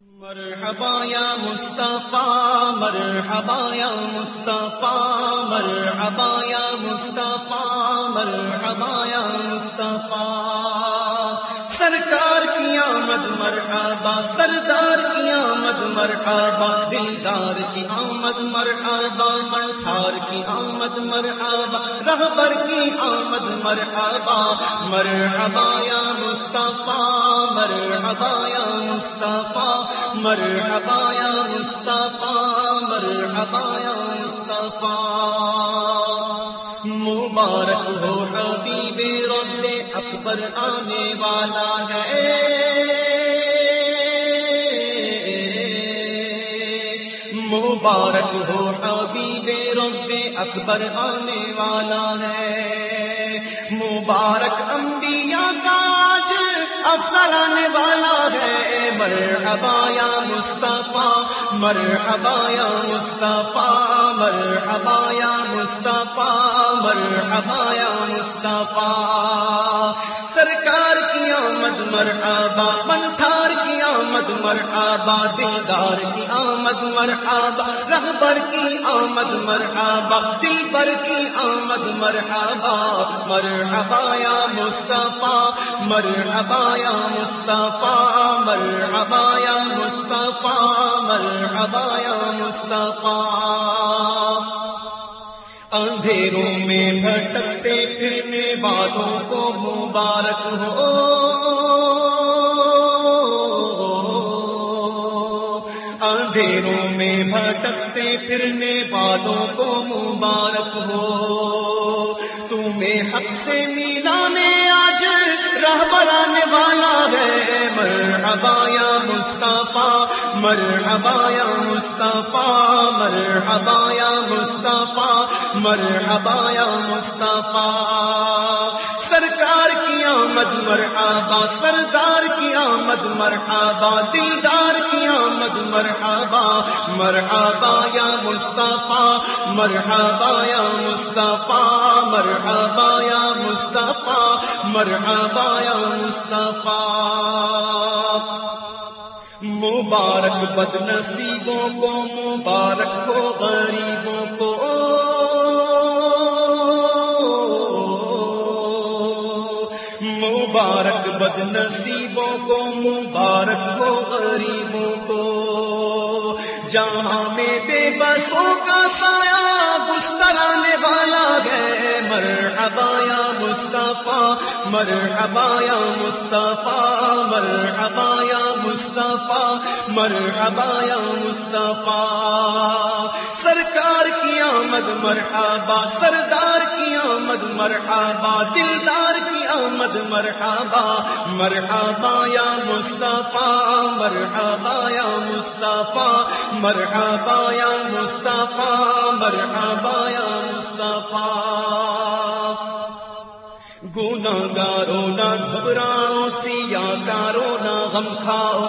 مرحبا یا مصطفیٰ مرحبا یا مصطفیٰ مرحبا یا مصطفیٰ مرحبا یا مصطفیٰ سرکار کی آمد مرحبا سردار کی آمد مرحبا دلدار کی آمد مرحبا منٹھار کی آمد مرحبا رہبر کی آمد مرحبا مرحبا یا مصطفیٰ مرحبا یا مصطفیٰ مرحبا یا مصطفیٰ مرحبا یا مصطفیٰ مبارک ہو حبیب رب اکبر آنے والا ہے مبارک ہو حبیب رب اکبر آنے والا ہے مبارک انبیاء کا آج افسر آنے والا ہے مرحبا یا مصطفیٰ مرحبا یا مصطفیٰ مرحبا یا مصطفیٰ مرحبا یا مصطفیٰ سرکار کی آمد مرحبا منٹھار کی آمد مرحبا دلدار کی آمد مرحبا رہبر کی آمد مرحبا دلبر کی آمد مرحبا مرحبا یا مصطفیٰ مرحبا یا مصطفیٰ مرحبا یا مصطفیٰ مرحبا یا مصطفیٰ اندھیروں میں بھٹکتے پھرنے والوں کو مبارک ہو اندھیروں میں بھٹکتے پھرنے والوں کو مبارک ہو تمہیں حق سے ملانے آج رہبر آنے والا ہے مرحبا یا مصطفیٰ مرحبا یا مصطفیٰ مرحبا یا مصطفیٰ مرحبا یا مصطفیٰ سرکار کی آمد مرحبا سردار کی آمد مرحبا دلدار کی آمد مرحبا مرحبا یا مصطفیٰ مرحبا یا مصطفیٰ مرحبا یا مصطفیٰ مرحبا یا مصطفیٰ مبارک بد نصیبوں کو مبارک ہو غریبوں کو مبارک بد نصیبوں کو مبارک ہو غریبوں کو جہاں میں بے بسوں کا سایہ بستر آنے والا ہے مرحبا یا مصطفیٰ مرحبا یا مصطفیٰ مرحبا یا مصطفیٰ مرحبا یا مصطفیٰ سرکار کی آمد مرحبا سردار کی آمد مرحبا دلدار کی آمد مرحبا مرحبا یا مصطفیٰ مرحبا یا مصطفیٰ مرحبا یا مصطفیٰ مرحبا یا مصطفیٰ گناہگاروں نہ گھبراؤ سیاکاروں نہ غم کھاؤ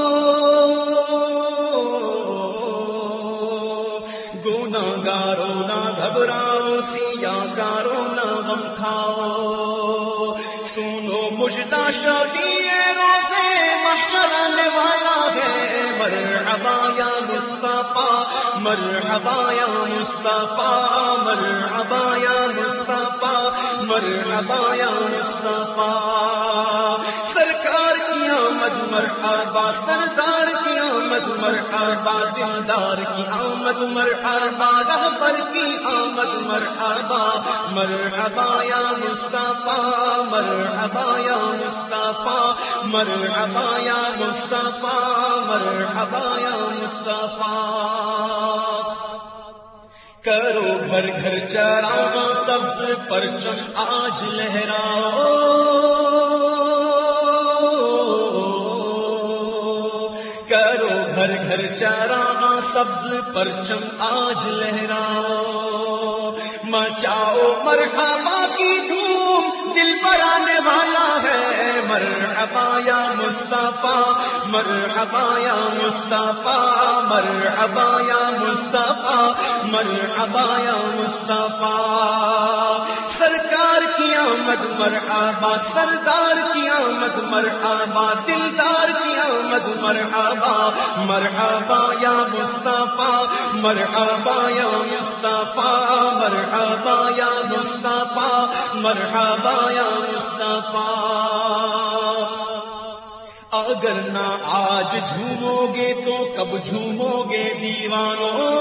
گناہگاروں نہ گھبراؤ سیاکاروں نہ غم کھاؤ سنو مجدہ شفیع روزے محشر آنے والا ہے مرحبا یا مصطفیٰ مرحبا یا مصطفیٰ مرحبا یا مصطفیٰ مرحبا یا مصطفیٰ سرکار کی آمد مرحبا سردار کی آمد مرحبا دلدار کی آمد مرحبا رہبر کی آمد مرحبا مرحبا یا مصطفیٰ مرحبا یا مصطفیٰ مرحبا یا مصطفیٰ مرحبا یا مصطفیٰ کرو گھر گھر چراغ سبز پرچم آج لہراؤ کرو گھر گھر چراغ سبز پرچم آج لہراؤ مچاؤ مرحبا کی دھوم دل پر آنے والا ہے مرحبا یا مصطفیٰ مرحبا یا مصطفیٰ مرحبا یا مصطفیٰ مرحبا یا مصطفیٰ سرکار کی آمد مرحبا، سردار کی آمد مرحبا، دلدار کی آمد مرحبا، مرحبا یا مصطفیٰ، مرحبا یا مصطفیٰ، مرحبا یا مصطفیٰ، مرحبا یا مصطفیٰ۔ اگر نہ آج جھومو گے تو کب جھومو گے دیوانوں،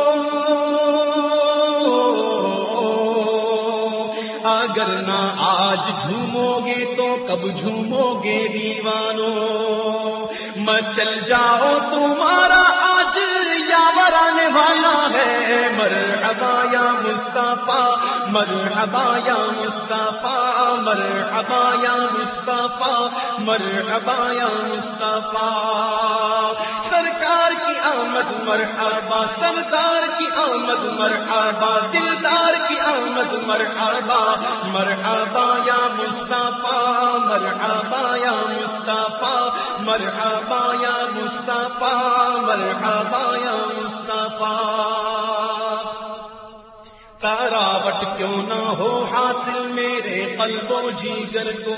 اگر نہ آج جھومو گے تو کب جھومو گے دیوانوں، مچل جاؤ تمہارا آج یاور آنے والا ہے، مرحبا یا مصطفیٰ، مرحبا یا مصطفیٰ، مرحبا یا مصطفیٰ، مرحبا یا مصطفیٰ۔ سرکار کی آمد مرحبا، سردار کی آمد مرحبا، دلدار کی آمد مرحبا، مرحبا یا مصطفیٰ، مرحبا یا مصطفیٰ، مرحبا یا مصطفیٰ، مرحبا یا مصطفیٰ۔ تراوٹ کیوں نہ ہو حاصل میرے قلب و جیگر کو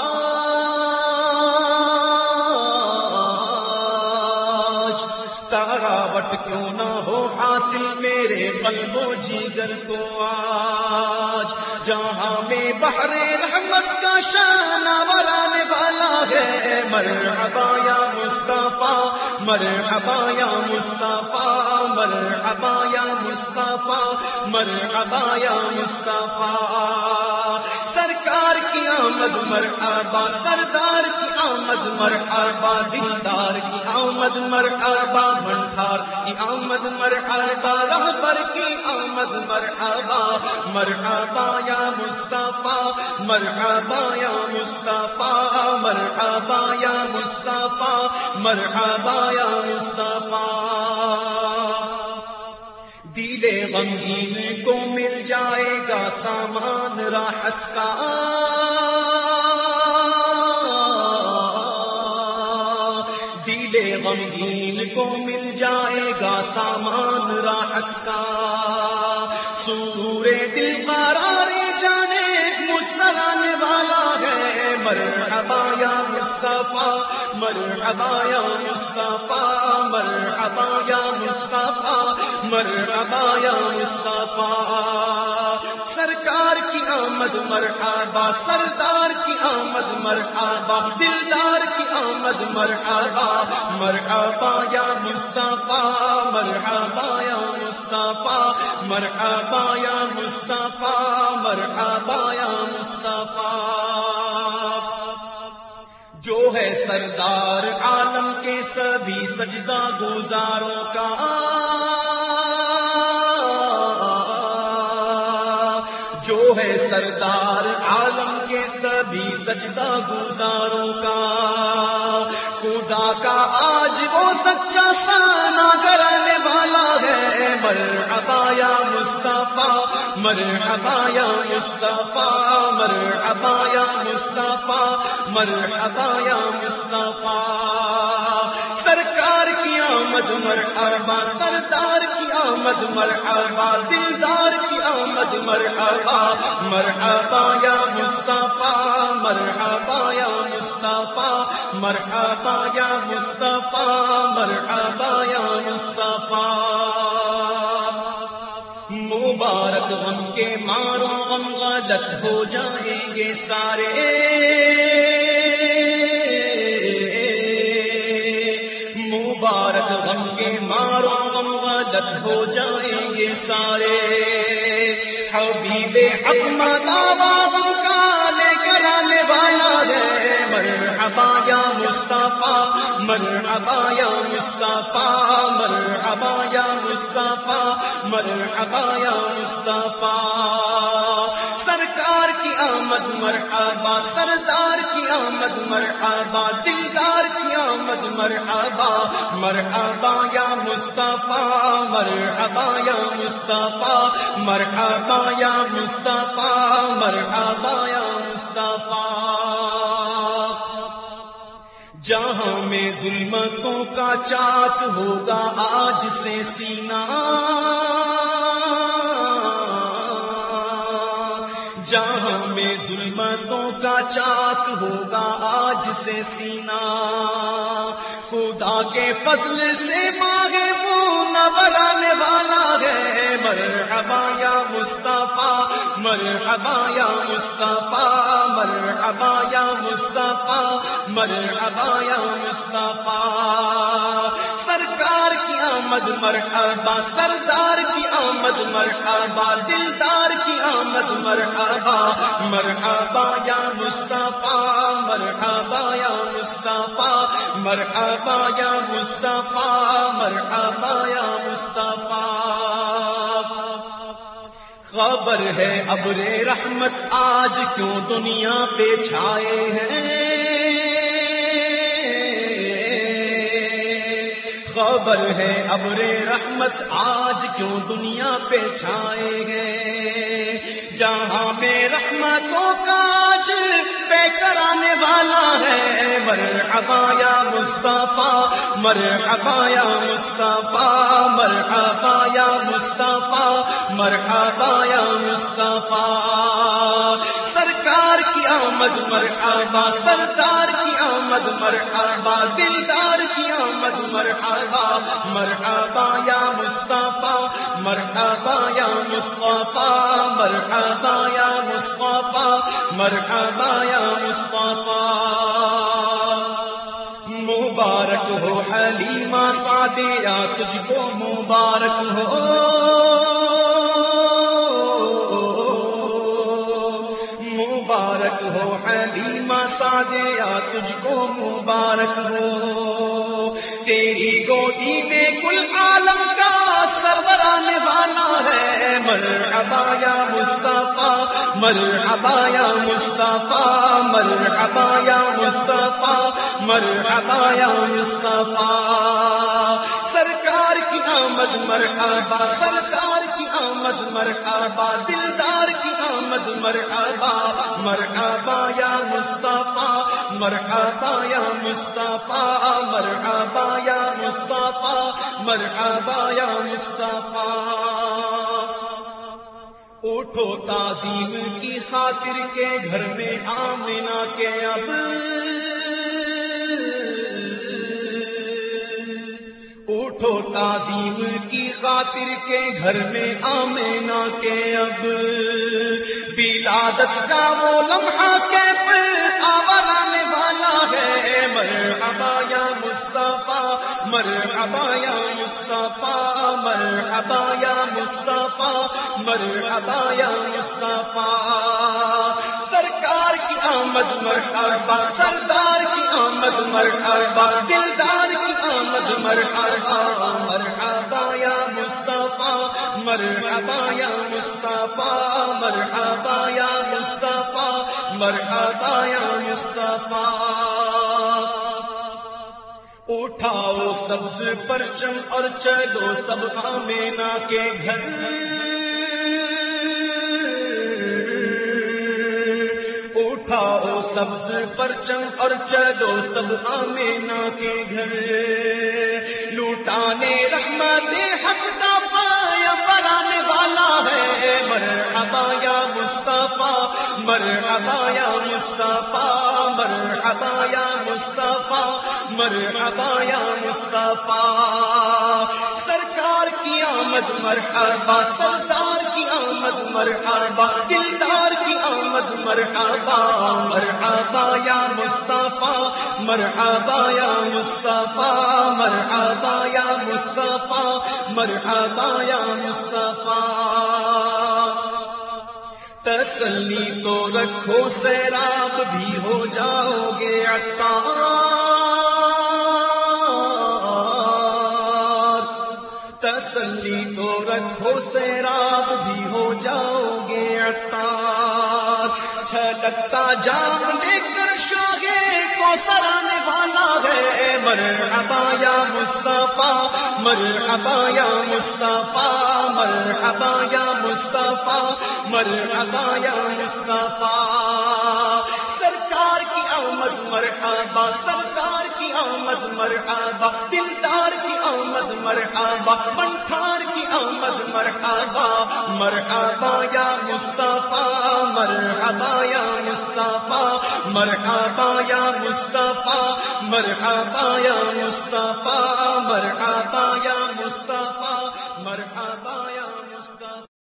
آج، تراوٹ کیوں نہ ہو حاصل میرے قلب و جیگر کو آج، جہاں میں بحر رحمت کا شانور آنے والا ہے، مرحبا یا مصطفیٰ، مرحبا یا مصطفیٰ، مرحبا یا مصطفیٰ، مرحبا یا مصطفیٰ۔ سرکار کی آمد مرحبا، سردار کی آمد مرحبا، دلدار کی آمد مرحبا، بنٹھار کی آمد مرحبا، رہبر کی آمد مرحبا، مرحبا یا مصطفیٰ، مرحبا یا مصطفیٰ، مرحبا یا مصطفیٰ، مرحبا یا مصطفیٰ۔ دل غمگین کو مل جائے گا سامان راحت کا، دل غمگین کو مل جائے گا سامان راحت کا، سورے دل قرار جانے مسترانے والا ہے، مرحبا یا مصطفیٰ، مرحبا یا مصطفیٰ، مرحبا یا مصطفیٰ، مرحبا یا مصطفیٰ۔ سرکار کی آمد مرحبا، سردار کی آمد مرحبا، دلدار کی آمد مرحبا، مرحبا یا مصطفیٰ، مرحبا یا مصطفیٰ، مرحبا یا مصطفیٰ، مرحبا یا مصطفیٰ۔ جو ہے سردار عالم کے سبھی سجدہ گزاروں کا، جو ہے سردار عالم کے سبھی سجدہ گزاروں کا، خدا کا آج وہ سچا ثنا کرانے والا ہے، مرحبا یا مصطفیٰ، مرحبا یا مصطفیٰ، مرحبا یا مصطفیٰ، مرحبا یا مصطفیٰ۔ سرکار کی آمد مرحبا، سردار کی آمد مرحبا، دلدار کی آمد مرحبا، مرحبا یا مصطفیٰ، مرحبا یا مصطفیٰ، مرحبا یا مصطفیٰ، مرحبا یا مصطفیٰ۔ مبارک غم کے مارو غم غلط ہو جائیں گے سارے، مبارک غم کے مارو غم غلط ہو جائیں گے سارے، حبیب حق مداوا غم کا لے کر آنے والا ہے، مرحبا یا مصطفیٰ، مرحبا یا مصطفیٰ، مرحبا یا مصطفیٰ، مرحبا یا مصطفیٰ۔ سرکار کی آمد مرحبا، سردار کی آمد مرحبا، دلدار کی آمد مرحبا، مرحبا یا مصطفیٰ، مرحبا یا مصطفیٰ، مرحبا یا مصطفیٰ، مرحبا یا مصطفیٰ۔ جہاں میں ظلمتوں کا چاک ہوگا آج سے سینہ، جہاں میں چاک ہوگا آج سے سینہ، خدا کے فضل سے ماہ وہ نہ بڑھانے والا ہے، مرحبا یا مصطفیٰ، مرحبا یا مصطفیٰ، مرحبا یا مصطفیٰ، مرحبا یا مصطفیٰ، سرکار کی آمد مرحبا، سردار کی آمد مرحبا، دلدار کی آمد مرحبا، مرحبا یا مصطفیٰ، مرحبا یا مصطفیٰ، مرحبا یا مصطفیٰ، مرحبا یا مصطفیٰ۔ خبر ہے ابر رحمت آج کیوں دنیا پہ چھائے ہیں، خبر ہے ابر رحمت آج کیوں دنیا پہ چھائے ہیں، جہاں میں رحمتوں کا آج پہ کرانے والا ہے، مرحبا یا مصطفیٰ، مرحبا یا مصطفیٰ، مرحبا یا مصطفیٰ، مرحبا یا مصطفیٰ، سرکار کی آمد مرحبا، سردار کی آمد مرحبا، دلدار کی آمد مرحبا، مرحبا یا مصطفیٰ، مرحبا یا مصطفیٰ، مرحبا یا مصطفیٰ، مرحبا یا مصطفیٰ۔ مبارک ہو حلیمہ سعدیہ تجھ کو مبارک ہو، مبارک ہو حلیمہ سعدیہ تجھ کو مبارک ہو، تیری گودی میں کل عالم کا سرور آنے والا ہے، مرحبا یا مصطفیٰ، مرحبا یا مصطفیٰ، مرحبا یا مصطفیٰ، مرحبا یا مصطفیٰ، سرکار کی آمد مرحبا، سرکار کی آمد مرحبا، دلدار کی آمد مرحبا، مرحبا یا مصطفیٰ، مرحبا یا مصطفیٰ، مرحبا یا مصطفیٰ، مرحبا یا مصطفیٰ۔ اٹھو تعظیم کی خاطر کے گھر میں آمنہ کے اب، اٹھو تعظیم کی خاطر کے گھر میں آمنہ کے اب، ولادت کا وہ لمحہ کیف آور آنے والا ہے، مرحبا یا مصطفیٰ، مرحبا یا مصطفیٰ، مرحبا یا مصطفیٰ، مرحبا یا مصطفیٰ، سرکار کی آمد مرحبا، سردار کی آمد مرحبا، دلدار کی آمد مرحبا، مرحبا یا مصطفیٰ، مرحبا یا مصطفیٰ، مرحبا یا مصطفیٰ، مرحبا یا مصطفیٰ۔ اٹھاؤ سبز پرچم اور چلو سب آمینہ کے گھر، اٹھاؤ سبز پرچم اور چلو سب آمینہ کے گھر، لوٹانے رحمت حق کا پایا بڑھانے والا ہے، مرحبا یا مصطفیٰ، مرحبا یا مصطفیٰ، مرحبا یا مصطفیٰ، مرحبا یا مصطفیٰ، سرکار کی آمد مرحبا، سردار کی آمد مرحبا، دلدار کی آمد مرحبا، مرحبا یا مصطفیٰ، مرحبا یا مصطفیٰ، مرحبا یا مصطفیٰ، مرحبا یا مصطفیٰ۔ تسلی تو رکھو سیراب بھی ہو جاؤ گے عطار، تسلی تو رکھو سیراب بھی ہو جاؤ گے عطار، چھلکتا جام لے کر شاہے کو سرانے والا ہے، مرحبا یا مصطفیٰ، مرحبا یا مصطفیٰ، مرحبا یا مصطفیٰ، مرحبا یا مصطفیٰ، سرکار کی آمد مرحبا، سردار کی آمد مرحبا، دلدار کی آمد مرحبا، بنٹھار کی آمد مرحبا، مرحبا یا مصطفیٰ، مرحبا یا مصطفیٰ، مرحبا یا مصطفیٰ، مرحبا یا مصطفیٰ، مرحبا یا مصطفیٰ، مرحبا یا مصطفیٰ۔